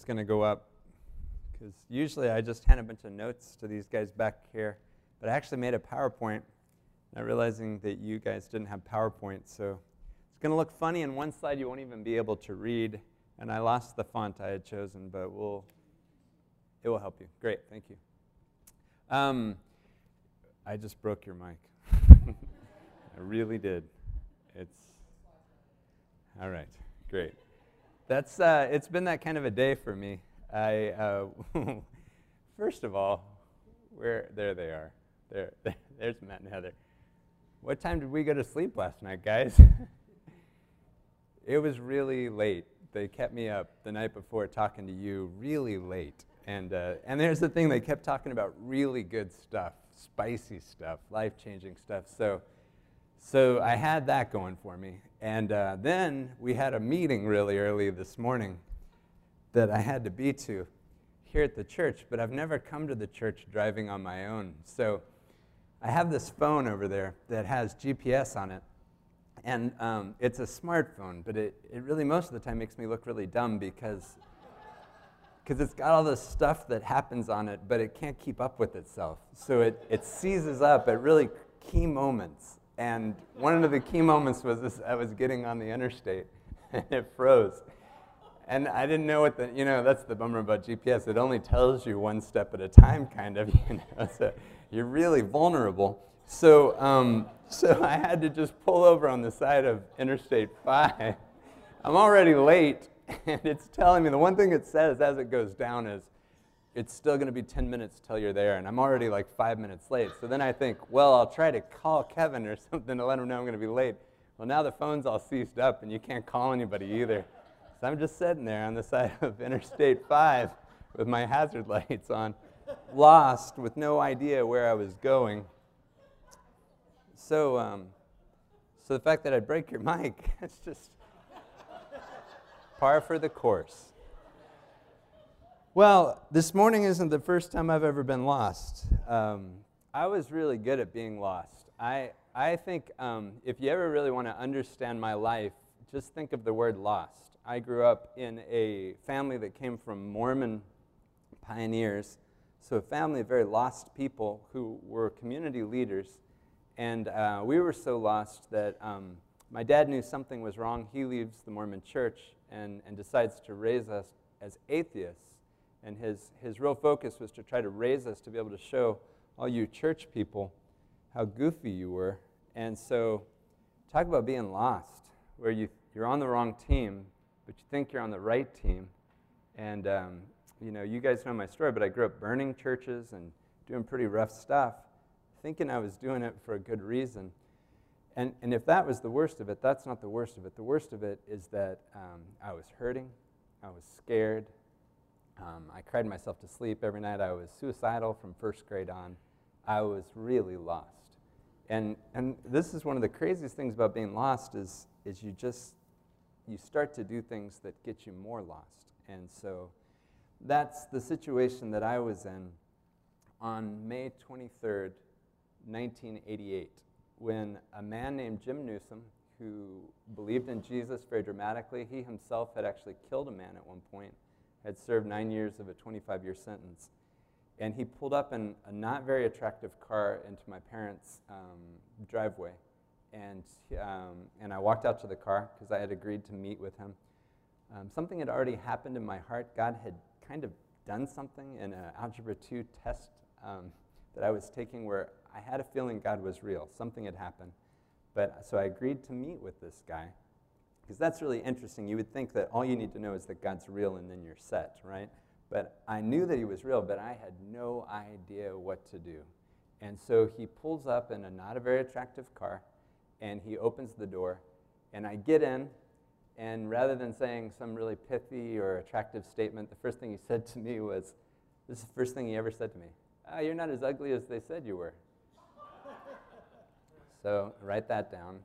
It's going to go up because usually I just hand a bunch of notes to these guys back here, but I actually made a PowerPoint, not realizing that you guys didn't have PowerPoint, so it's going to look funny. In one slide you won't even be able to read, and I lost the font I had chosen, but it will help you. Great, thank you. I just broke your mic. I really did. All right, great. That's it's been that kind of a day for me. First of all, there they are. There's Matt and Heather. What time did we go to sleep last night, guys? It was really late. They kept me up the night before talking to you really late. And there's the thing, they kept talking about really good stuff, spicy stuff, life-changing stuff. So I had that going for me. And then we had a meeting really early this morning that I had to be to here at the church, but I've never come to the church driving on my own. So I have this phone over there that has GPS on it. And it's a smartphone, but it really most of the time makes me look really dumb because it's got all this stuff that happens on it, but it can't keep up with itself. So it seizes up at really key moments. And one of the key moments was this: I was getting on the interstate, and it froze. And I didn't know what that's the bummer about GPS. It only tells you one step at a time, kind of, so you're really vulnerable. So I had to just pull over on the side of Interstate 5. I'm already late, and it's telling me, the one thing it says as it goes down is, it's still going to be 10 minutes till you're there, and I'm already like 5 minutes late. So then I think, well, I'll try to call Kevin or something to let him know I'm going to be late. Well, now the phone's all seized up, and you can't call anybody either. So I'm just sitting there on the side of Interstate 5 with my hazard lights on, lost with no idea where I was going. So the fact that I break your mic, it's just par for the course. Well, this morning isn't the first time I've ever been lost. I was really good at being lost. I think if you ever really want to understand my life, just think of the word lost. I grew up in a family that came from Mormon pioneers, so a family of very lost people who were community leaders. And we were so lost that my dad knew something was wrong. He leaves the Mormon church and decides to raise us as atheists. And his real focus was to try to raise us to be able to show all you church people how goofy you were. And so talk about being lost, where you're on the wrong team, but you think you're on the right team. And you guys know my story, but I grew up burning churches and doing pretty rough stuff, thinking I was doing it for a good reason. And if that was the worst of it, that's not the worst of it. The worst of it is that I was hurting, I was scared, I cried myself to sleep every night. I was suicidal from first grade on. I was really lost. And this is one of the craziest things about being lost is you start to do things that get you more lost. And so that's the situation that I was in on May 23rd, 1988, when a man named Jim Newsom, who believed in Jesus very dramatically, he himself had actually killed a man at one point, had served 9 years of a 25-year sentence. And he pulled up in a not very attractive car into my parents' driveway. And I walked out to the car because I had agreed to meet with him. Something had already happened in my heart. God had kind of done something in an Algebra 2 test that I was taking where I had a feeling God was real. Something had happened. So I agreed to meet with this guy. Because that's really interesting. You would think that all you need to know is that God's real and then you're set, right? But I knew that he was real, but I had no idea what to do. And so he pulls up in a not a very attractive car, and he opens the door, and I get in, and rather than saying some really pithy or attractive statement, the first thing he said to me was, this is the first thing he ever said to me, you're not as ugly as they said you were. So write that down.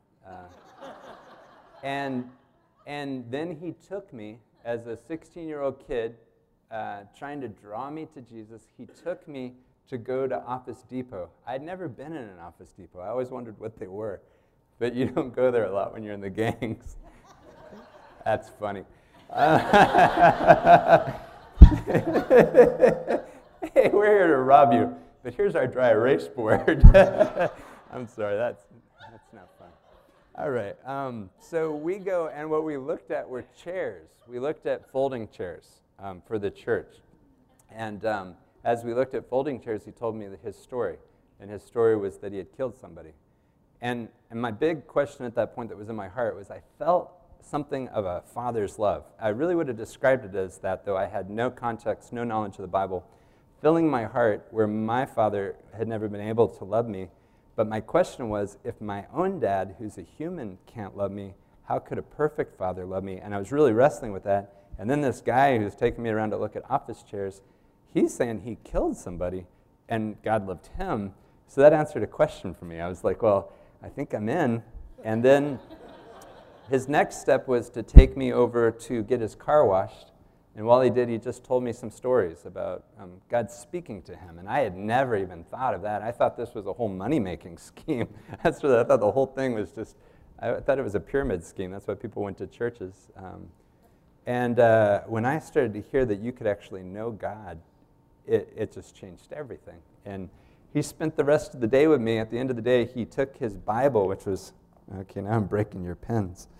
And then he took me as a 16-year-old kid, trying to draw me to Jesus. He took me to go to Office Depot. I'd never been in an Office Depot. I always wondered what they were. But you don't go there a lot when you're in the gangs. That's funny. Hey, we're here to rob you, but here's our dry erase board. I'm sorry, that's not fun. All right, so we go, and what we looked at were chairs. We looked at folding chairs for the church. And as we looked at folding chairs, he told me his story. And his story was that he had killed somebody. And my big question at that point that was in my heart was I felt something of a father's love. I really would have described it as that, though I had no context, no knowledge of the Bible, filling my heart where my father had never been able to love me. But my question was, if my own dad, who's a human, can't love me, how could a perfect father love me? And I was really wrestling with that. And then this guy who's taking me around to look at office chairs, he's saying he killed somebody and God loved him. So that answered a question for me. I was like, well, I think I'm in. And then his next step was to take me over to get his car washed. And while he did, he just told me some stories about God speaking to him. And I had never even thought of that. I thought this was a whole money-making scheme. That's what I thought the whole thing was just, I thought it was a pyramid scheme. That's why people went to churches. And when I started to hear that you could actually know God, it just changed everything. And he spent the rest of the day with me. At the end of the day, he took his Bible, which was, okay, now I'm breaking your pens.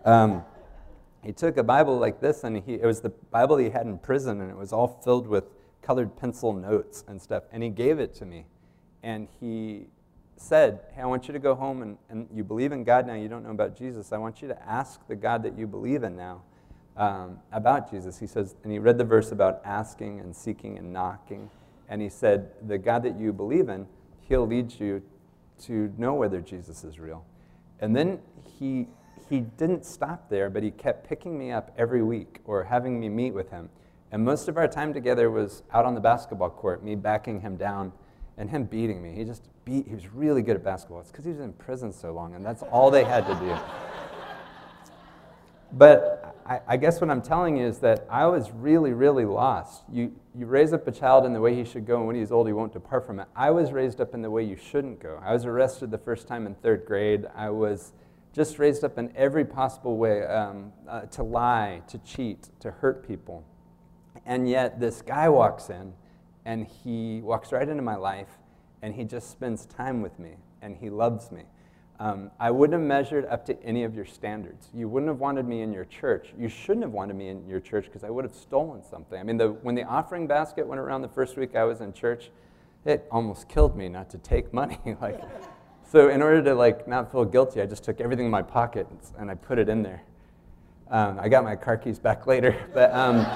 He took a Bible like this, and it was the Bible he had in prison, and it was all filled with colored pencil notes and stuff, and he gave it to me. And he said, hey, I want you to go home, and you believe in God now, you don't know about Jesus. I want you to ask the God that you believe in now about Jesus. He says, and he read the verse about asking and seeking and knocking, and he said, the God that you believe in, he'll lead you to know whether Jesus is real. And then he didn't stop there, but he kept picking me up every week or having me meet with him. And most of our time together was out on the basketball court, me backing him down and him beating me. He was really good at basketball. It's because he was in prison so long, and that's all they had to do. But I guess what I'm telling you is that I was really, really lost. You raise up a child in the way he should go, and when he's old, he won't depart from it. I was raised up in the way you shouldn't go. I was arrested the first time in 3rd grade. I was just raised up in every possible way to lie, to cheat, to hurt people. And yet this guy walks in, and he walks right into my life, and he just spends time with me, and he loves me. I wouldn't have measured up to any of your standards. You wouldn't have wanted me in your church. You shouldn't have wanted me in your church because I would have stolen something. I mean, when the offering basket went around the first week I was in church, it almost killed me not to take money. So in order to not feel guilty, I just took everything in my pocket and I put it in there. I got my car keys back later, but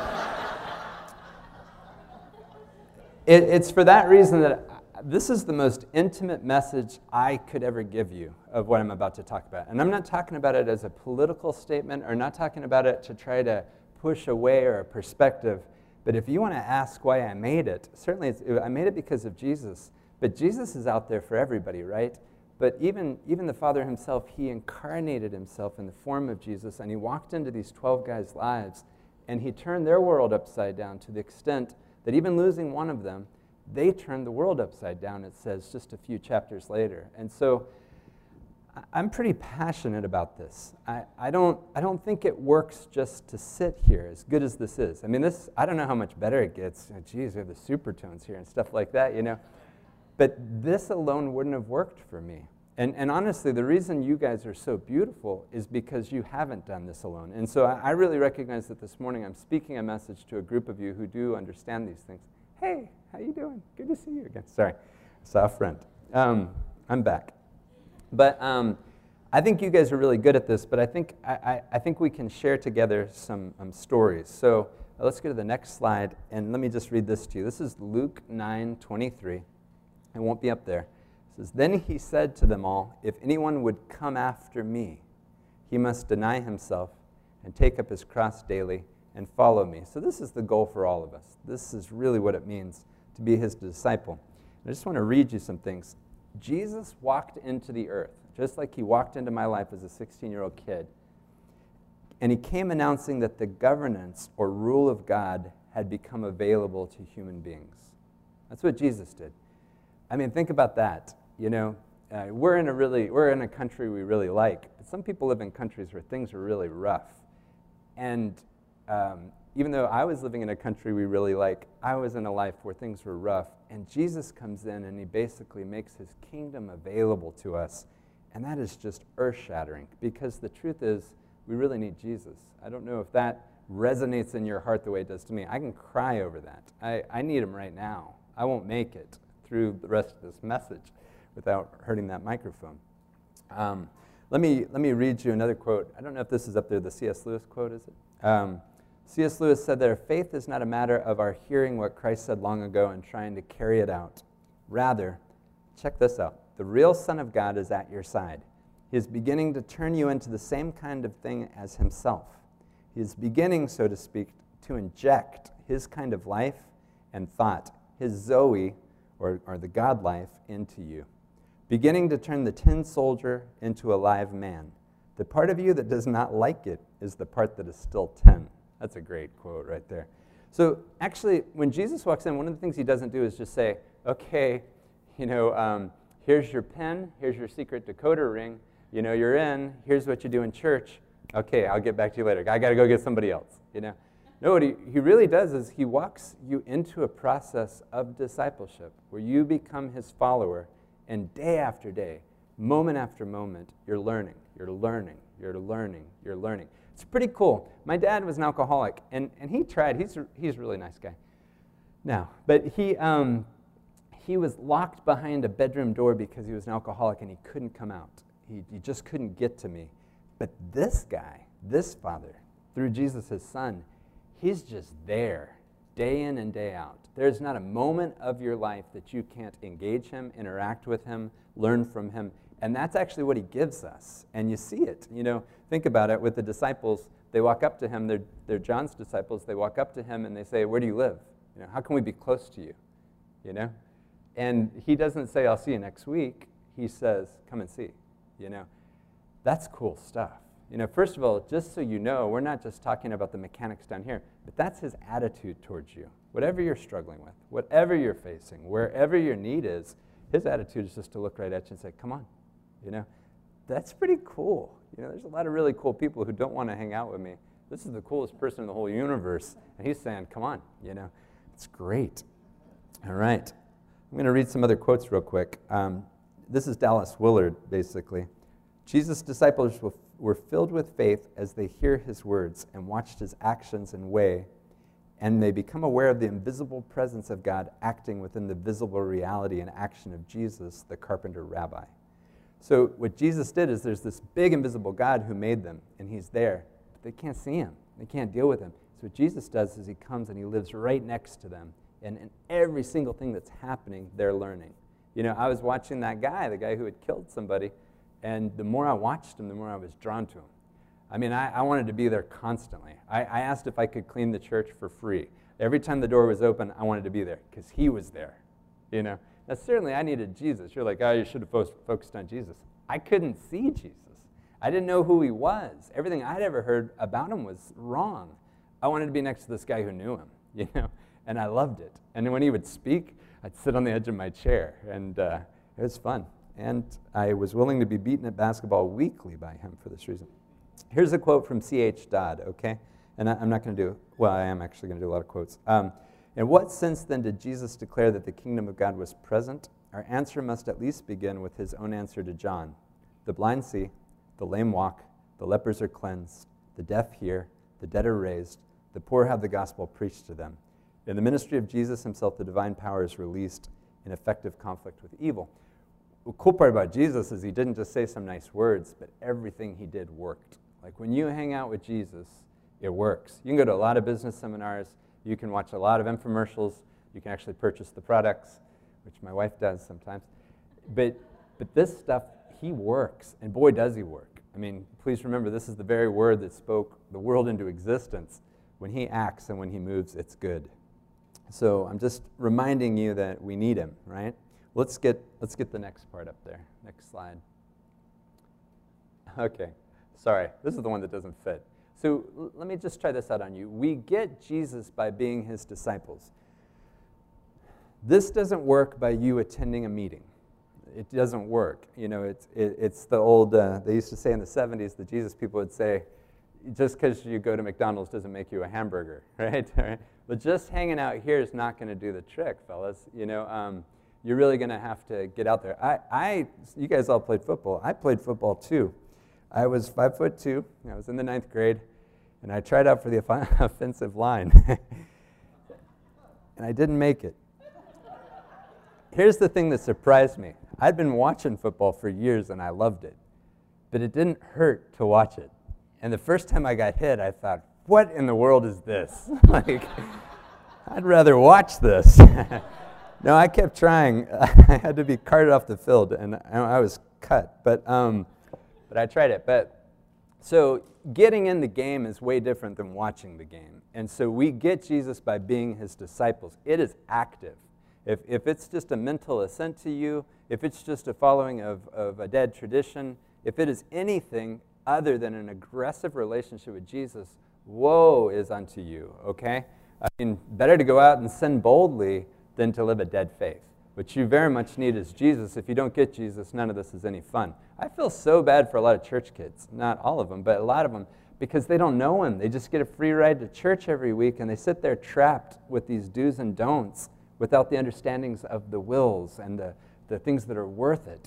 it's for that reason that this is the most intimate message I could ever give you of what I'm about to talk about. And I'm not talking about it as a political statement or not talking about it to try to push away or a perspective. But if you want to ask why I made it, certainly I made it because of Jesus. But Jesus is out there for everybody, right? But even the Father himself, he incarnated himself in the form of Jesus, and he walked into these 12 guys' lives, and he turned their world upside down to the extent that even losing one of them, they turned the world upside down, it says, just a few chapters later. And so I'm pretty passionate about this. I don't think it works just to sit here, as good as this is. I mean, I don't know how much better it gets. Geez, we have the supertones here and stuff like that, you know. But this alone wouldn't have worked for me. And honestly, the reason you guys are so beautiful is because you haven't done this alone. And so I really recognize that this morning I'm speaking a message to a group of you who do understand these things. Hey, how you doing? Good to see you again. Sorry, I saw a friend. I'm back. But I think you guys are really good at this, but I think we can share together some stories. So let's go to the next slide, and let me just read this to you. This is Luke 9:23. It won't be up there. It says, "Then he said to them all, 'If anyone would come after me, he must deny himself and take up his cross daily and follow me.'" So this is the goal for all of us. This is really what it means to be his disciple. And I just want to read you some things. Jesus walked into the earth, just like he walked into my life as a 16-year-old kid. And he came announcing that the governance or rule of God had become available to human beings. That's what Jesus did. I mean, think about that. You know, we're in a country we really like, but some people live in countries where things are really rough. And even though I was living in a country we really like, I was in a life where things were rough. And Jesus comes in and he basically makes his kingdom available to us. And that is just earth-shattering, because the truth is we really need Jesus. I don't know if that resonates in your heart the way it does to me. I can cry over that. I need him right now. I won't make it through the rest of this message without hurting that microphone. Let me read you another quote. I don't know if this is up there, the C.S. Lewis quote, is it? C.S. Lewis said that our faith is not a matter of our hearing what Christ said long ago and trying to carry it out. Rather, check this out, the real Son of God is at your side. He is beginning to turn you into the same kind of thing as himself. He is beginning, so to speak, to inject his kind of life and thought, his Zoe, or the God life, into you. Beginning to turn the tin soldier into a live man. The part of you that does not like it is the part that is still tin. That's a great quote right there. So actually, when Jesus walks in, one of the things he doesn't do is just say, okay, here's your pen, here's your secret decoder ring, you're in, here's what you do in church, okay, I'll get back to you later. I got to go get somebody else, No, what he really does is he walks you into a process of discipleship where you become his follower, and day after day, moment after moment, you're learning, you're learning, you're learning, you're learning. It's pretty cool. My dad was an alcoholic, and he tried. He's a really nice guy now. But he was locked behind a bedroom door because he was an alcoholic, and he couldn't come out. He just couldn't get to me. But this guy, this father, through Jesus, his son, he's just there day in and day out. There's not a moment of your life that you can't engage him, interact with him, learn from him. And that's actually what he gives us. And you see it. Think about it with the disciples. They walk up to him. They're John's disciples. They walk up to him and they say, where do you live? How can we be close to you? And he doesn't say, I'll see you next week. He says, come and see. That's cool stuff. First of all, just so you know, we're not just talking about the mechanics down here, but that's his attitude towards you. Whatever you're struggling with, whatever you're facing, wherever your need is, his attitude is just to look right at you and say, come on. That's pretty cool. There's a lot of really cool people who don't want to hang out with me. This is the coolest person in the whole universe. And he's saying, come on, It's great. All right. I'm going to read some other quotes real quick. This is Dallas Willard, basically. Jesus' disciples were filled with faith as they hear his words and watched his actions and way, and they become aware of the invisible presence of God acting within the visible reality and action of Jesus, the carpenter rabbi. So what Jesus did is there's this big invisible God who made them, and he's there, but they can't see him. They can't deal with him. So what Jesus does is he comes and he lives right next to them, and in every single thing that's happening, they're learning. I was watching that guy, the guy who had killed somebody, and the more I watched him, the more I was drawn to him. I wanted to be there constantly. I asked if I could clean the church for free. Every time the door was open, I wanted to be there because he was there, Now, certainly I needed Jesus. You're like, oh, you should have focused on Jesus. I couldn't see Jesus. I didn't know who he was. Everything I'd ever heard about him was wrong. I wanted to be next to this guy who knew him, and I loved it. And when he would speak, I'd sit on the edge of my chair, and it was fun. And I was willing to be beaten at basketball weekly by him for this reason. Here's a quote from C.H. Dodd, okay? And I'm not going to do, well, I am actually going to do a lot of quotes. In what sense, then, did Jesus declare that the kingdom of God was present? Our answer must at least begin with his own answer to John. The blind see, the lame walk, the lepers are cleansed, the deaf hear, the dead are raised, the poor have the gospel preached to them. In the ministry of Jesus himself, the divine power is released in effective conflict with evil. The cool part about Jesus is he didn't just say some nice words, but everything he did worked. Like when you hang out with Jesus, it works. You can go to a lot of business seminars. You can watch a lot of infomercials. You can actually purchase the products, which my wife does sometimes. But this stuff, he works, and boy, does he work. Please remember, this is the very word that spoke the world into existence. When he acts and when he moves, it's good. So I'm just reminding you that we need him, right? Let's get the next part up there. Next slide. Okay, sorry. This is the one that doesn't fit. So let me just try this out on you. We get Jesus by being his disciples. This doesn't work by you attending a meeting. It doesn't work. It's the old, they used to say in the 70s, the Jesus people would say, just because you go to McDonald's doesn't make you a hamburger, right? But just hanging out here is not going to do the trick, fellas. You're really going to have to get out there. You guys all played football. I played football too. I was 5'2". I was in the 9th grade, and I tried out for the offensive line, and I didn't make it. Here's the thing that surprised me. I'd been watching football for years, and I loved it, but it didn't hurt to watch it. And the first time I got hit, I thought, what in the world is this? I'd rather watch this. No, I kept trying. I had to be carted off the field, and I was cut. But I tried it. So getting in the game is way different than watching the game. And so we get Jesus by being his disciples. It is active. If it's just a mental assent to you, if it's just a following of a dead tradition, if it is anything other than an aggressive relationship with Jesus, woe is unto you, okay? I mean, better to go out and sin boldly than to live a dead faith. What you very much need is Jesus. If you don't get Jesus, none of this is any fun. I feel so bad for a lot of church kids, not all of them, but a lot of them, because they don't know him. They just get a free ride to church every week, and they sit there trapped with these do's and don'ts without the understandings of the wills and the things that are worth it,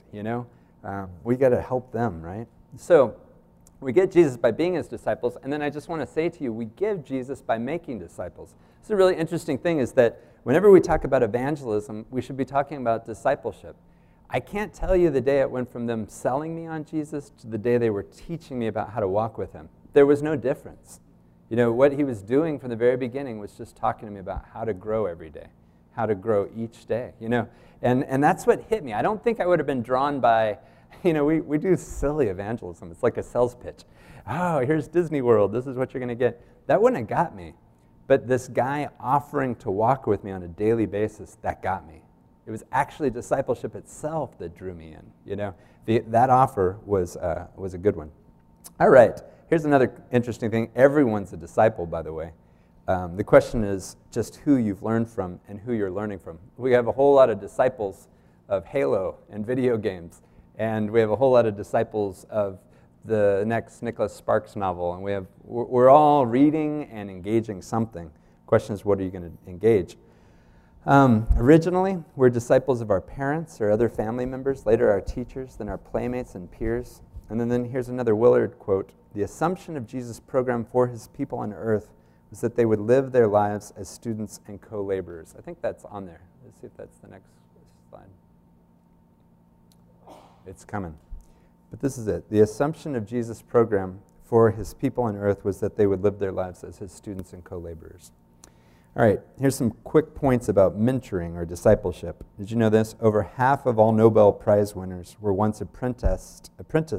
We got to help them, right? So we get Jesus by being his disciples, and then I just want to say to you, we give Jesus by making disciples. It's a really interesting thing is that whenever we talk about evangelism, we should be talking about discipleship. I can't tell you the day it went from them selling me on Jesus to the day they were teaching me about how to walk with him. There was no difference. What he was doing from the very beginning was just talking to me about how to grow every day, how to grow each day, And that's what hit me. I don't think I would have been drawn by, we do silly evangelism. It's like a sales pitch. Oh, here's Disney World. This is what you're going to get. That wouldn't have got me. But this guy offering to walk with me on a daily basis, that got me. It was actually discipleship itself that drew me in, That offer was a good one. All right, here's another interesting thing. Everyone's a disciple, by the way. The question is just who you've learned from and who you're learning from. We have a whole lot of disciples of Halo and video games, and we have a whole lot of disciples of the next Nicholas Sparks novel, and we're all reading and engaging something. The question is, what are you going to engage? Originally, we're disciples of our parents or other family members, later our teachers, then our playmates and peers. And then here's another Willard quote. The assumption of Jesus' program for his people on earth was that they would live their lives as students and co-laborers. I think that's on there. Let's see if that's the next slide. It's coming. But this is it. The assumption of Jesus' program for his people on earth was that they would live their lives as his students and co-laborers. All right, here's some quick points about mentoring or discipleship. Did you know this? Over half of all Nobel Prize winners were once apprenticed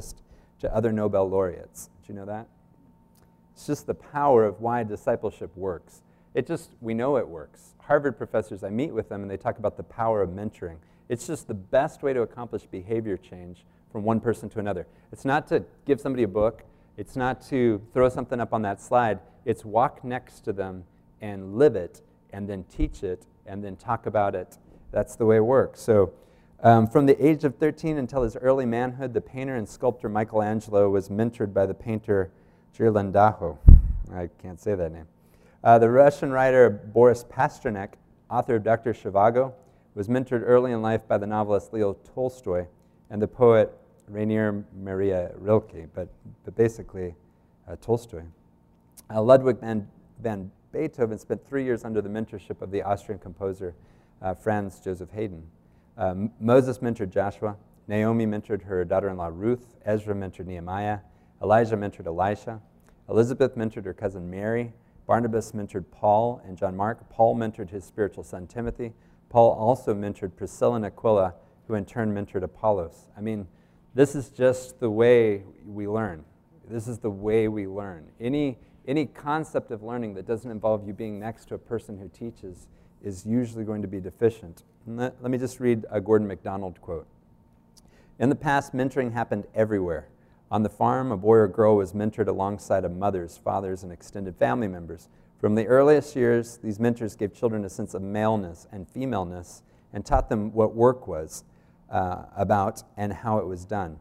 to other Nobel laureates. Did you know that? It's just the power of why discipleship works. We know it works. Harvard professors, I meet with them and they talk about the power of mentoring. It's just the best way to accomplish behavior change from one person to another. It's not to give somebody a book. It's not to throw something up on that slide. It's walk next to them and live it, and then teach it, and then talk about it. That's the way it works. So from the age of 13 until his early manhood, the painter and sculptor Michelangelo was mentored by the painter Ghirlandajo. I can't say that name. The Russian writer Boris Pasternak, author of Dr. Zhivago, was mentored early in life by the novelist Leo Tolstoy and the poet Rainier Maria Rilke, but basically Tolstoy. Ludwig van Beethoven spent 3 years under the mentorship of the Austrian composer Franz Joseph Haydn. Moses mentored Joshua. Naomi mentored her daughter-in-law Ruth. Ezra mentored Nehemiah. Elijah mentored Elisha. Elizabeth mentored her cousin Mary. Barnabas mentored Paul and John Mark. Paul mentored his spiritual son Timothy. Paul also mentored Priscilla and Aquila, who in turn mentored Apollos. I mean, this is just the way we learn. This is the way we learn. Any concept of learning that doesn't involve you being next to a person who teaches is usually going to be deficient. Let me just read a Gordon MacDonald quote. In the past, mentoring happened everywhere. On the farm, a boy or girl was mentored alongside of mothers, fathers, and extended family members. From the earliest years, these mentors gave children a sense of maleness and femaleness and taught them what work was about and how it was done.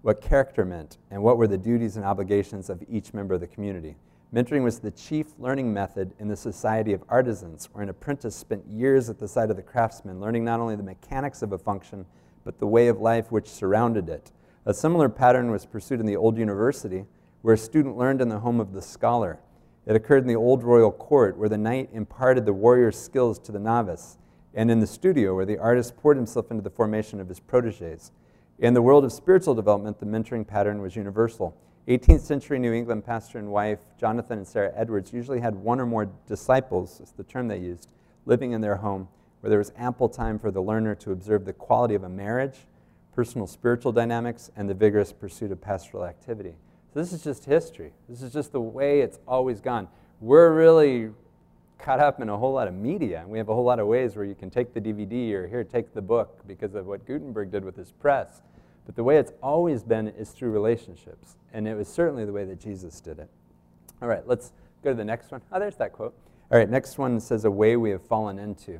what character meant, and what were the duties and obligations of each member of the community. Mentoring was the chief learning method in the society of artisans, where an apprentice spent years at the side of the craftsman, learning not only the mechanics of a function, but the way of life which surrounded it. A similar pattern was pursued in the old university, where a student learned in the home of the scholar. It occurred in the old royal court, where the knight imparted the warrior's skills to the novice, and in the studio, where the artist poured himself into the formation of his protégés. In the world of spiritual development, the mentoring pattern was universal. 18th century New England pastor and wife Jonathan and Sarah Edwards usually had one or more disciples, is the term they used, living in their home, where there was ample time for the learner to observe the quality of a marriage, personal spiritual dynamics, and the vigorous pursuit of pastoral activity. So this is just history. This is just the way it's always gone. We're really caught up in a whole lot of media, and we have a whole lot of ways where you can take the DVD or here, take the book because of what Gutenberg did with his press. But the way it's always been is through relationships, and it was certainly the way that Jesus did it. All right, let's go to the next one. Oh, there's that quote. All right, next one says, a way we have fallen into.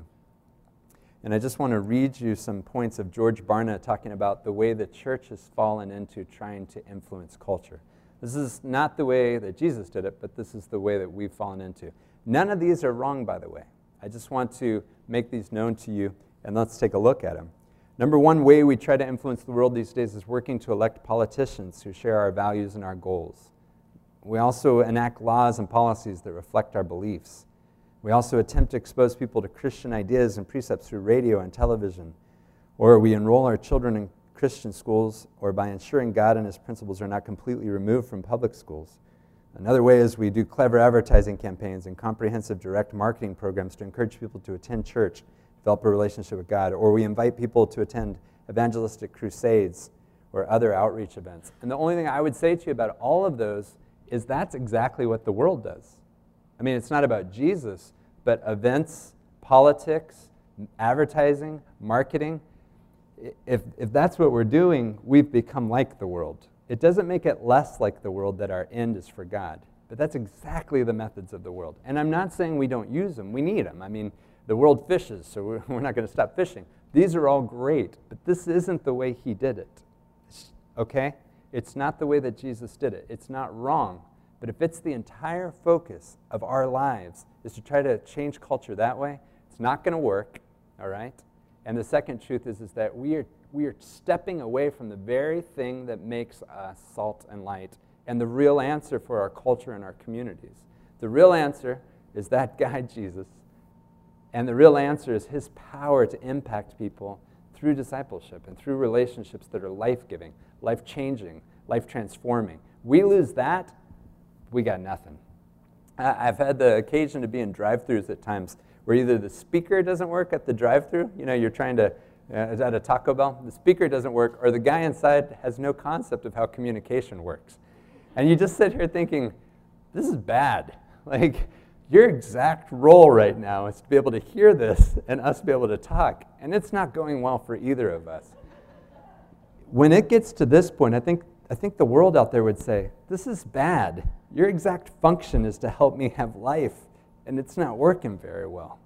And I just want to read you some points of George Barna talking about the way the church has fallen into trying to influence culture. This is not the way that Jesus did it, but this is the way that we've fallen into. None of these are wrong, by the way. I just want to make these known to you, and let's take a look at them. Number one way we try to influence the world these days is working to elect politicians who share our values and our goals. We also enact laws and policies that reflect our beliefs. We also attempt to expose people to Christian ideas and precepts through radio and television. Or we enroll our children in Christian schools, or by ensuring God and his principles are not completely removed from public schools. Another way is we do clever advertising campaigns and comprehensive direct marketing programs to encourage people to attend church, develop a relationship with God, or we invite people to attend evangelistic crusades or other outreach events. And the only thing I would say to you about all of those is that's exactly what the world does. I mean, it's not about Jesus, but events, politics, advertising, marketing. If that's what we're doing, we've become like the world. It doesn't make it less like the world that our end is for God, but that's exactly the methods of the world. And I'm not saying we don't use them. We need them. I mean, the world fishes, so we're not going to stop fishing. These are all great, but this isn't the way he did it, okay? It's not the way that Jesus did it. It's not wrong, but if it's the entire focus of our lives is to try to change culture that way, it's not going to work, all right? And the second truth is that we are stepping away from the very thing that makes us salt and light and the real answer for our culture and our communities. The real answer is that guy, Jesus, and the real answer is his power to impact people through discipleship and through relationships that are life-giving, life-changing, life-transforming. We lose that, we got nothing. I've had the occasion to be in drive-thrus at times where either the speaker doesn't work at the drive-thru, you know, you're trying to, at a Taco Bell, the speaker doesn't work, or the guy inside has no concept of how communication works. And you just sit here thinking, this is bad. Like, your exact role right now is to be able to hear this and us be able to talk, and it's not going well for either of us. When it gets to this point, I think the world out there would say, this is bad. Your exact function is to help me have life, and it's not working very well.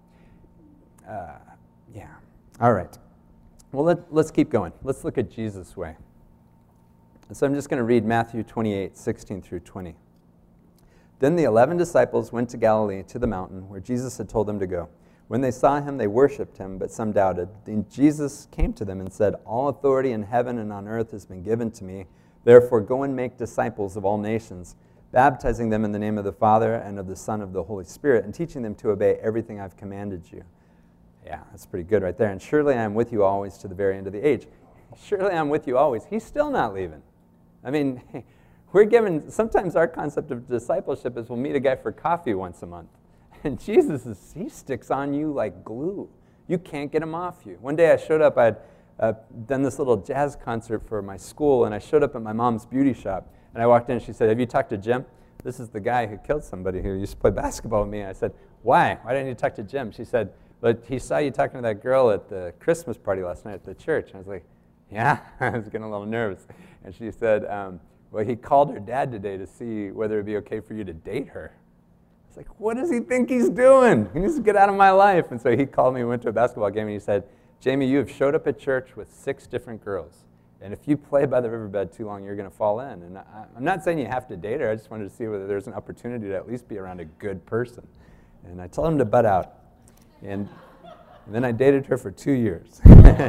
Yeah. All right. Well, let's keep going. Let's look at Jesus' way. And so I'm just going to read Matthew 28, 16 through 20. Then the 11 disciples went to Galilee, to the mountain where Jesus had told them to go. When they saw him, they worshipped him, but some doubted. Then Jesus came to them and said, all authority in heaven and on earth has been given to me. Therefore, go and make disciples of all nations, baptizing them in the name of the Father and of the Son and of the Holy Spirit, and teaching them to obey everything I've commanded you. Yeah, that's pretty good right there. And surely I am with you always to the very end of the age. Surely I'm with you always. He's still not leaving. I mean, we're given, sometimes our concept of discipleship is we'll meet a guy for coffee once a month. And Jesus, he sticks on you like glue. You can't get him off you. One day I showed up, I'd done this little jazz concert for my school, and I showed up at my mom's beauty shop. And I walked in and she said, have you talked to Jim? This is the guy who killed somebody who used to play basketball with me. And I said, why? Why didn't you talk to Jim? She said, but he saw you talking to that girl at the Christmas party last night at the church. And I was like, yeah, I was getting a little nervous. And she said, well, he called her dad today to see whether it would be okay for you to date her. I was like, what does he think he's doing? He needs to get out of my life. And so he called me, we went to a basketball game, and he said, Jamie, you have showed up at church with 6 different girls. And if you play by the riverbed too long, you're going to fall in. And I'm not saying you have to date her. I just wanted to see whether there's an opportunity to at least be around a good person. And I told him to butt out. And then I dated her for 2 years.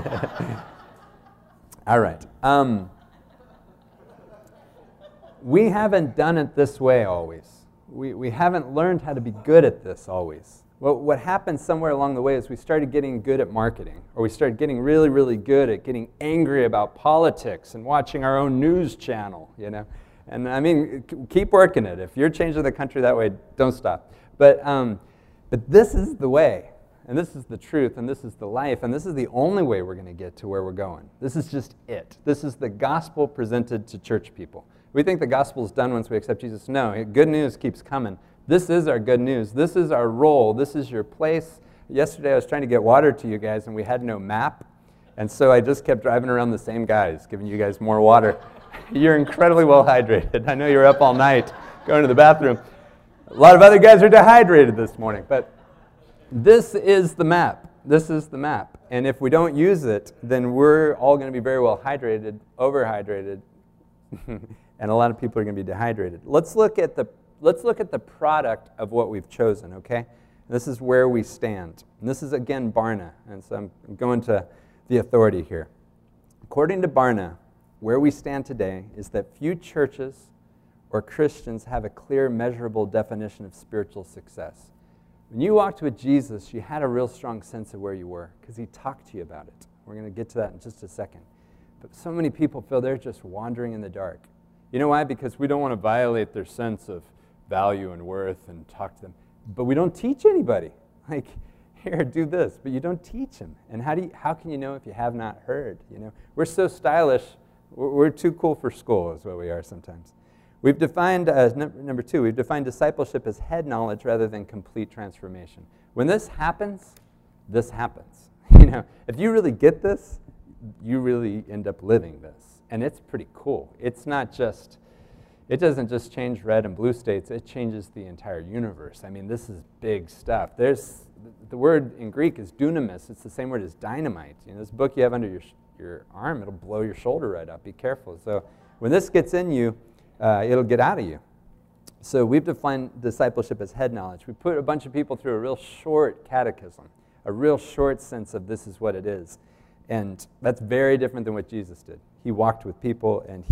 All right. We haven't done it this way always. We haven't learned how to be good at this always. What happened somewhere along the way is we started getting good at marketing, or we started getting really, really good at getting angry about politics and watching our own news channel, you know. And I mean, keep working it. If you're changing the country that way, don't stop. But this is the way, and this is the truth, and this is the life, and this is the only way we're going to get to where we're going. This is just it. This is the gospel presented to church people. We think the gospel is done once we accept Jesus. No, good news keeps coming. This is our good news. This is our role. This is your place. Yesterday I was trying to get water to you guys, and we had no map, and so I just kept driving around the same guys, giving you guys more water. You're incredibly well hydrated. I know you were up all night going to the bathroom. A lot of other guys are dehydrated this morning, but this is the map. This is the map. And if we don't use it, then we're all going to be very well hydrated, overhydrated, and a lot of people are going to be dehydrated. Let's look at the product of what we've chosen, okay? This is where we stand. And this is, again, Barna. And so I'm going to the authority here. According to Barna, where we stand today is that few churches or Christians have a clear, measurable definition of spiritual success. When you walked with Jesus, you had a real strong sense of where you were because he talked to you about it. We're going to get to that in just a second. But so many people feel they're just wandering in the dark. You know why? Because we don't want to violate their sense of value and worth and talk to them. But we don't teach anybody. Like, here, do this. But you don't teach them. And how can you know if you have not heard? You know, we're so stylish. We're too cool for school is what we are sometimes. We've defined, number two, we've defined discipleship as head knowledge rather than complete transformation. When this happens, this happens. You know, if you really get this, you really end up living this. And it's pretty cool. It's not just, it doesn't just change red and blue states, it changes the entire universe. I mean, this is big stuff. The word in Greek is dunamis. It's the same word as dynamite. You know, this book you have under your arm, it'll blow your shoulder right up. Be careful. So when this gets in you, it'll get out of you. So we've defined discipleship as head knowledge. We put a bunch of people through a real short catechism, a real short sense of this is what it is. And that's very different than what Jesus did. He walked with people, and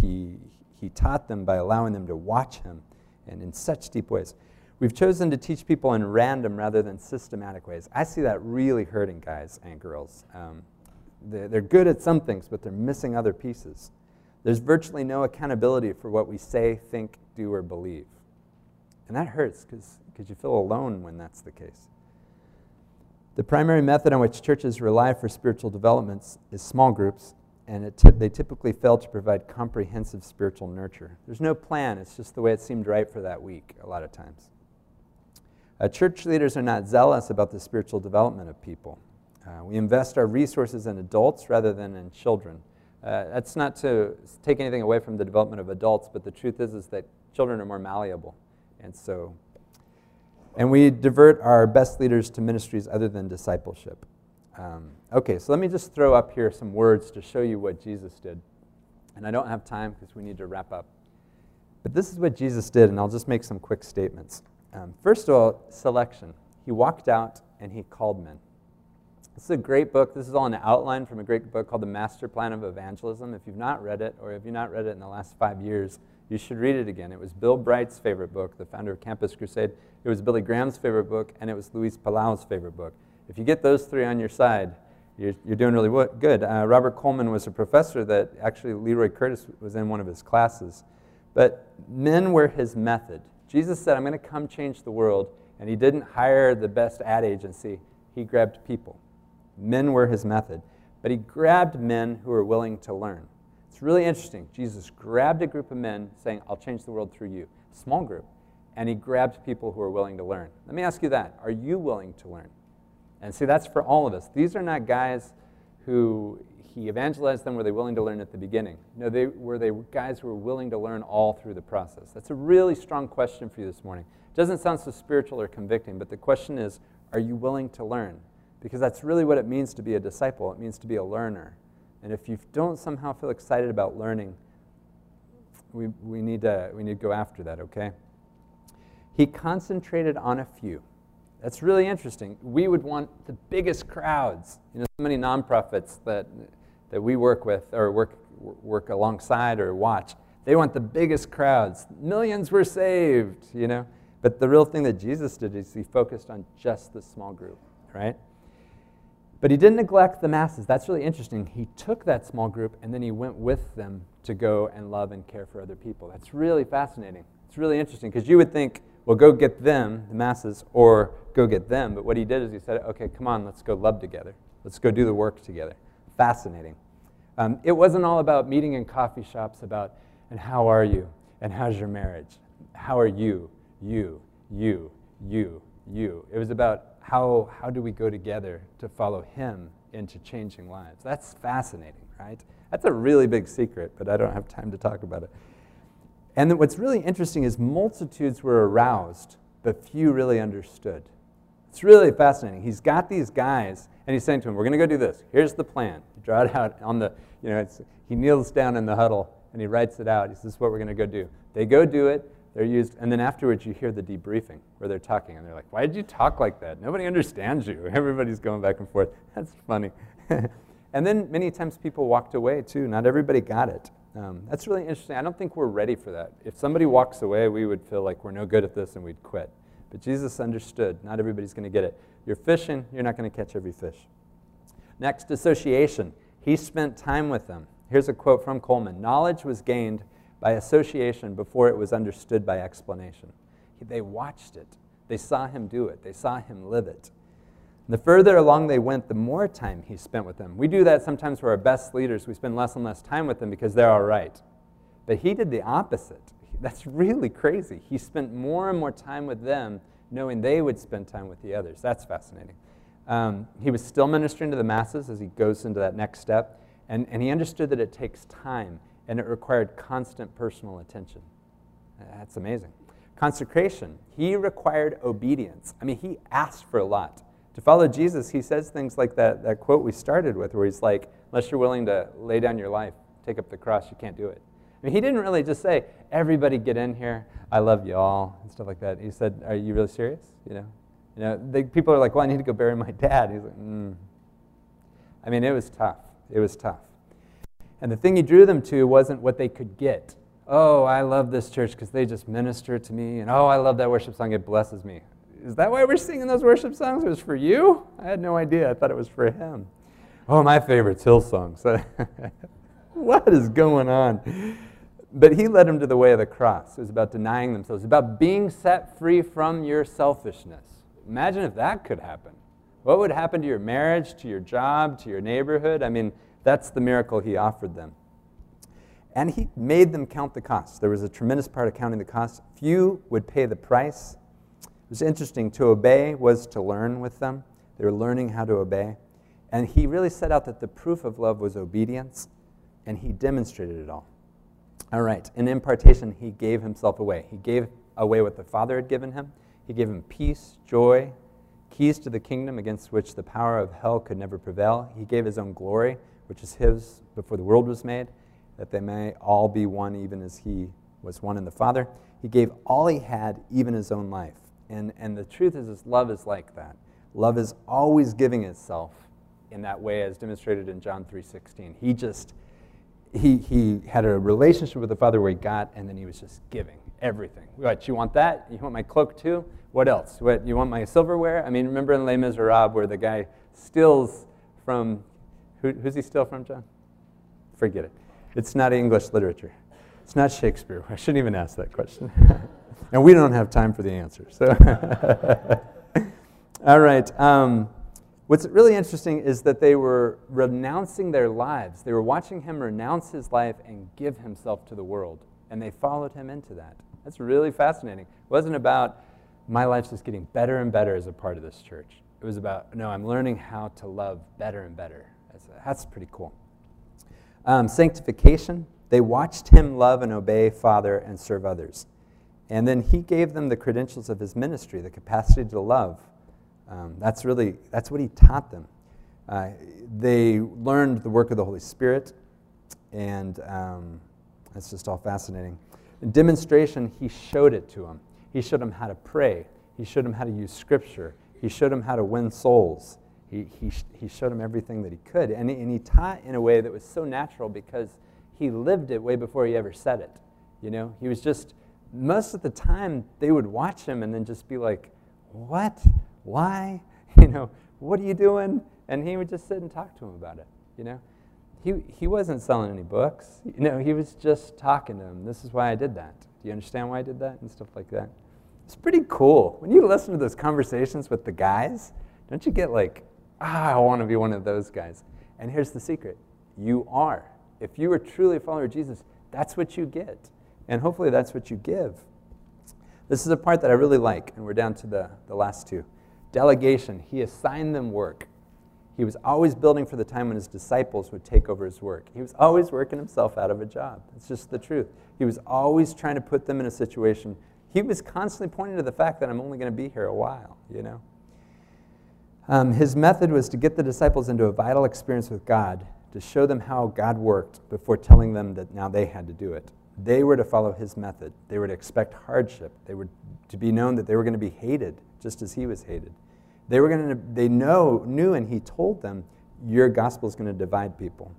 he taught them by allowing them to watch him, and in such deep ways. We've chosen to teach people in random rather than systematic ways. I see that really hurting guys and girls. They're good at some things, but they're missing other pieces. There's virtually no accountability for what we say, think, do, or believe. And that hurts because you feel alone when that's the case. The primary method on which churches rely for spiritual developments is small groups, and they typically fail to provide comprehensive spiritual nurture. There's no plan. It's just the way it seemed right for that week a lot of times. Church leaders are not zealous about the spiritual development of people. We invest our resources in adults rather than in children. That's not to take anything away from the development of adults, but the truth is that children are more malleable. And we divert our best leaders to ministries other than discipleship. Okay, so let me just throw up here some words to show you what Jesus did. And I don't have time because we need to wrap up. But this is what Jesus did, and I'll just make some quick statements. First of all, selection. He walked out and he called men. This is a great book. This is all an outline from a great book called The Master Plan of Evangelism. If you've not read it, or if you've not read it in the last 5 years, you should read it again. It was Bill Bright's favorite book, the founder of Campus Crusade. It was Billy Graham's favorite book, and it was Luis Palau's favorite book. If you get those three on your side, you're doing really good. Robert Coleman was a professor that actually Leroy Curtis was in one of his classes. But men were his method. Jesus said, I'm going to come change the world, and he didn't hire the best ad agency. He grabbed people. Men were his method. But he grabbed men who were willing to learn. It's really interesting. Jesus grabbed a group of men saying, I'll change the world through you. Small group. And he grabbed people who are willing to learn. Let me ask you that. Are you willing to learn? And see, that's for all of us. These are not guys who he evangelized them. Were they willing to learn at the beginning? No, they were guys who were willing to learn all through the process. That's a really strong question for you this morning. It doesn't sound so spiritual or convicting, but the question is, are you willing to learn? Because that's really what it means to be a disciple. It means to be a learner. And if you don't somehow feel excited about learning, we need to go after that, okay? He concentrated on a few. That's really interesting. We would want the biggest crowds. You know, so many nonprofits that we work with or work alongside or watch, they want the biggest crowds. Millions were saved, you know. But the real thing that Jesus did is he focused on just the small group, right? But he didn't neglect the masses. That's really interesting. He took that small group and then he went with them to go and love and care for other people. That's really fascinating. It's really interesting because you would think, well, go get them, the masses, or go get them. But what he did is he said, okay, come on, let's go love together. Let's go do the work together. Fascinating. It wasn't all about meeting in coffee shops about, and how are you? And how's your marriage? How are you? You. It was about how do we go together to follow him into changing lives. That's fascinating, right? That's a really big secret, but I don't have time to talk about it. And then what's really interesting is multitudes were aroused, but few really understood. It's really fascinating. He's got these guys, and he's saying to them, we're going to go do this. Here's the plan. You draw it out on the, he kneels down in the huddle, and he writes it out. He says, this is what we're going to go do. They go do it. They're used, and then afterwards you hear the debriefing where they're talking, and they're like, why did you talk like that? Nobody understands you. Everybody's going back and forth. That's funny. And then many times people walked away too. Not everybody got it. That's really interesting. I don't think we're ready for that. If somebody walks away, we would feel like we're no good at this and we'd quit. But Jesus understood. Not everybody's going to get it. You're fishing, you're not going to catch every fish. Next, association. He spent time with them. Here's a quote from Coleman. Knowledge was gained by association before it was understood by explanation. They watched it. They saw him do it. They saw him live it. The further along they went, the more time he spent with them. We do that sometimes for our best leaders. We spend less and less time with them because they're all right. But he did the opposite. That's really crazy. He spent more and more time with them, knowing they would spend time with the others. That's fascinating. He was still ministering to the masses as he goes into that next step, and he understood that it takes time, and it required constant personal attention. That's amazing. Consecration. He required obedience. I mean, he asked for a lot. To follow Jesus, he says things like that quote we started with, where he's like, unless you're willing to lay down your life, take up the cross, you can't do it. I mean, he didn't really just say, everybody get in here, I love you all, and stuff like that. He said, are you really serious? People are like, well, I need to go bury my dad. He's like, I mean, it was tough. It was tough. And the thing he drew them to wasn't what they could get. Oh, I love this church because they just minister to me, and oh, I love that worship song, it blesses me. Is that why we're singing those worship songs? It was for you? I had no idea. I thought it was for him. Oh, my favorite's Hillsong. What is going on? But he led them to the way of the cross. It was about denying themselves. It was about being set free from your selfishness. Imagine if that could happen. What would happen to your marriage, to your job, to your neighborhood? I mean, that's the miracle he offered them. And he made them count the cost. There was a tremendous part of counting the cost. Few would pay the price. It was interesting. To obey was to learn with them. They were learning how to obey. And he really set out that the proof of love was obedience, and he demonstrated it all. All right, in impartation, he gave himself away. He gave away what the Father had given him. He gave him peace, joy, keys to the kingdom against which the power of hell could never prevail. He gave his own glory, which is his before the world was made, that they may all be one even as he was one in the Father. He gave all he had, even his own life. And the truth is love is like that. Love is always giving itself in that way as demonstrated in John 3:16. He had a relationship with the Father where he got, and then he was just giving everything. What, you want that? You want my cloak too? What else? What, you want my silverware? I mean, remember in Les Miserables where the guy steals from, who's he steal from, John? Forget it. It's not English literature. It's not Shakespeare. I shouldn't even ask that question. And we don't have time for the answer. So, all right. What's really interesting is that they were renouncing their lives. They were watching him renounce his life and give himself to the world. And they followed him into that. That's really fascinating. It wasn't about my life's just getting better and better as a part of this church. It was about, no, I'm learning how to love better and better. That's pretty cool. Sanctification. They watched him love and obey Father and serve others. And then he gave them the credentials of his ministry, the capacity to love. That's what he taught them. They learned the work of the Holy Spirit, and it's just all fascinating. In demonstration, he showed it to them. He showed them how to pray. He showed them how to use Scripture. He showed them how to win souls. He showed them everything that he could. And he taught in a way that was so natural because he lived it way before he ever said it. You know, he was just, most of the time, they would watch him and then just be like, what? Why? You know, what are you doing? And he would just sit and talk to him about it, you know. He wasn't selling any books. You know, he was just talking to them. This is why I did that. Do you understand why I did that? And stuff like that. It's pretty cool. When you listen to those conversations with the guys, don't you get like, I want to be one of those guys. And here's the secret. You are. If you are truly a follower of Jesus, that's what you get. And hopefully that's what you give. This is a part that I really like, and we're down to the last two. Delegation. He assigned them work. He was always building for the time when his disciples would take over his work. He was always working himself out of a job. It's just the truth. He was always trying to put them in a situation. He was constantly pointing to the fact that I'm only going to be here a while, you know. His method was to get the disciples into a vital experience with God, to show them how God worked before telling them that now they had to do it. They were to follow his method. They were to expect hardship. They were to be known that they were going to be hated, just as he was hated. They knew, and he told them, your gospel is going to divide people.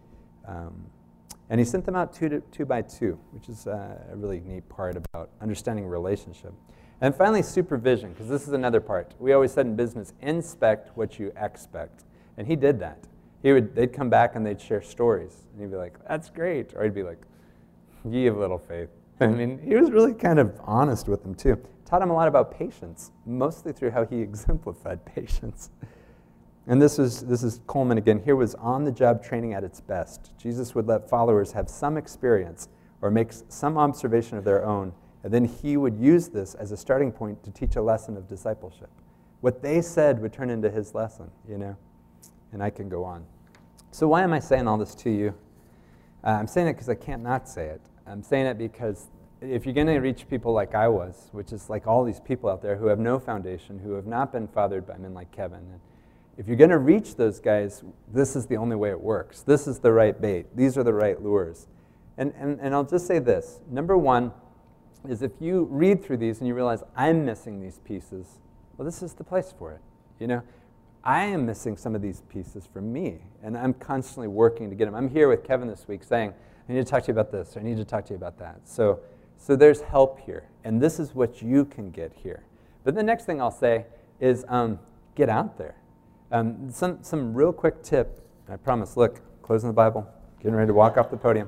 And he sent them out two by two, which is a really neat part about understanding relationship. And finally, supervision, because this is another part. We always said in business, inspect what you expect. And he did that. They'd come back and they'd share stories. And he'd be like, that's great. Or he'd be like, ye of little faith. I mean, he was really kind of honest with them, too. Taught him a lot about patience, mostly through how he exemplified patience. And this is Coleman again. Here was on-the-job training at its best. Jesus would let followers have some experience or make some observation of their own, and then he would use this as a starting point to teach a lesson of discipleship. What they said would turn into his lesson, you know? And I can go on. So why am I saying all this to you? I'm saying it because I can't not say it. I'm saying it because if you're going to reach people like I was, which is like all these people out there who have no foundation, who have not been fathered by men like Kevin, and if you're going to reach those guys, this is the only way it works. This is the right bait. These are the right lures. And I'll just say this. Number one is if you read through these and you realize I'm missing these pieces, well, this is the place for it. You know, I am missing some of these pieces for me, and I'm constantly working to get them. I'm here with Kevin this week saying, I need to talk to you about this, or I need to talk to you about that. So there's help here, and this is what you can get here. But the next thing I'll say is get out there. Some real quick tip, I promise, look, closing the Bible, getting ready to walk off the podium.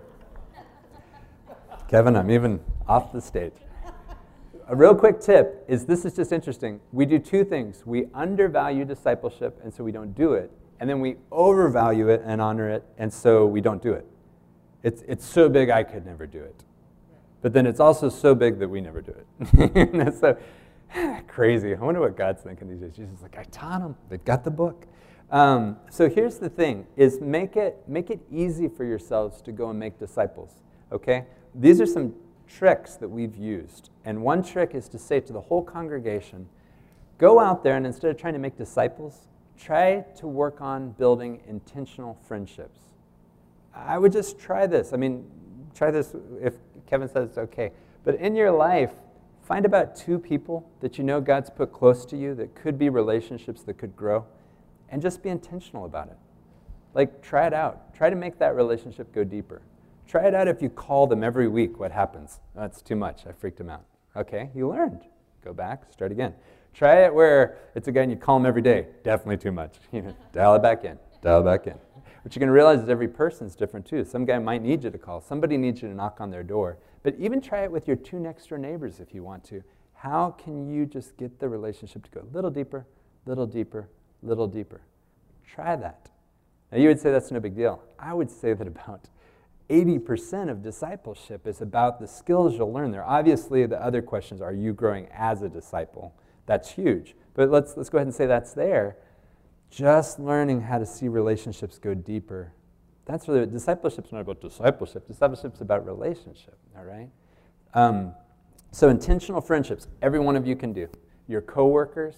Kevin, I'm even off the stage. A real quick tip is, this is just interesting. We do two things. We undervalue discipleship, and so we don't do it. And then we overvalue it and honor it, and so we don't do it. It's so big I could never do it. But then it's also so big that we never do it. That's so crazy. I wonder what God's thinking these days. Jesus is like, I taught them. They've got the book. So here's the thing, is make it easy for yourselves to go and make disciples, okay? These are some tricks that we've used. And one trick is to say to the whole congregation, go out there and instead of trying to make disciples, try to work on building intentional friendships. I would just try this. I mean, try this if Kevin says it's okay. But in your life, find about 2 people that you know God's put close to you that could be relationships that could grow, and just be intentional about it. Like, try it out. Try to make that relationship go deeper. Try it out if you call them every week. What happens? That's too much. I freaked them out. Okay, you learned. Go back, start again. Try it where it's a guy and you call him every day. Definitely too much. Dial it back in. Dial it back in. What you're going to realize is every person's different too. Some guy might need you to call. Somebody needs you to knock on their door. But even try it with your 2 next door neighbors if you want to. How can you just get the relationship to go a little deeper, little deeper, little deeper? Try that. Now you would say that's no big deal. I would say that about 80% of discipleship is about the skills you'll learn there. Obviously, the other questions are you growing as a disciple? That's huge. But let's go ahead and say that's there. Just learning how to see relationships go deeper. That's really, discipleship's not about discipleship. Discipleship's about relationship, all right? So intentional friendships, every one of you can do. Your coworkers,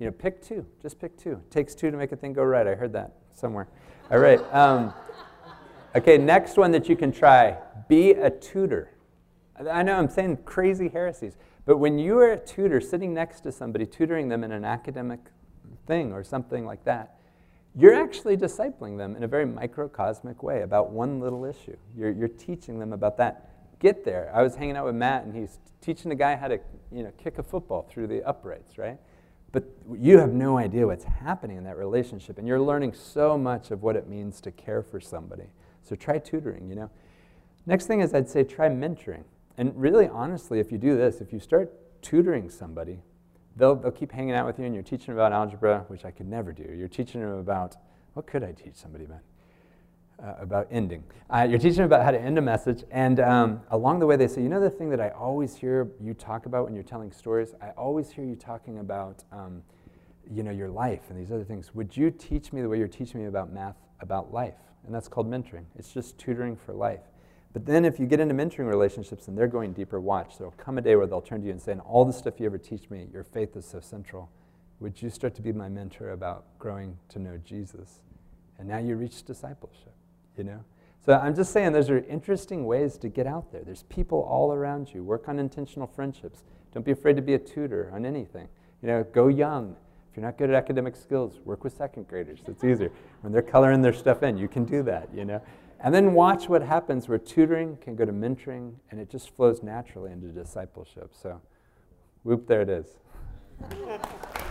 Pick two. Just pick two. It takes two to make a thing go right. I heard that somewhere. All right. Okay, next one that you can try, be a tutor. I know I'm saying crazy heresies, but when you are a tutor sitting next to somebody, tutoring them in an academic thing or something like that, you're actually discipling them in a very microcosmic way about one little issue. You're teaching them about that. Get there. I was hanging out with Matt, and he's teaching a guy how to kick a football through the uprights, right? But you have no idea what's happening in that relationship, and you're learning so much of what it means to care for somebody. So try tutoring, Next thing is I'd say try mentoring. And really, honestly, if you do this, if you start tutoring somebody, they'll keep hanging out with you, and you're teaching them about algebra, which I could never do. You're teaching them about, what could I teach somebody about? About ending. You're teaching them about how to end a message, and along the way they say, the thing that I always hear you talk about when you're telling stories, I always hear you talking about, your life and these other things. Would you teach me the way you're teaching me about math, about life? And that's called mentoring. It's just tutoring for life. But then if you get into mentoring relationships and they're going deeper, watch. There'll come a day where they'll turn to you and say, all the stuff you ever teach me, your faith is so central. Would you start to be my mentor about growing to know Jesus? And now you reach discipleship. So I'm just saying those are interesting ways to get out there. There's people all around you. Work on intentional friendships. Don't be afraid to be a tutor on anything. Go young. If you're not good at academic skills, work with second graders. It's easier. When they're coloring their stuff in, you can do that, And then watch what happens where tutoring can go to mentoring, and it just flows naturally into discipleship. So, whoop, there it is.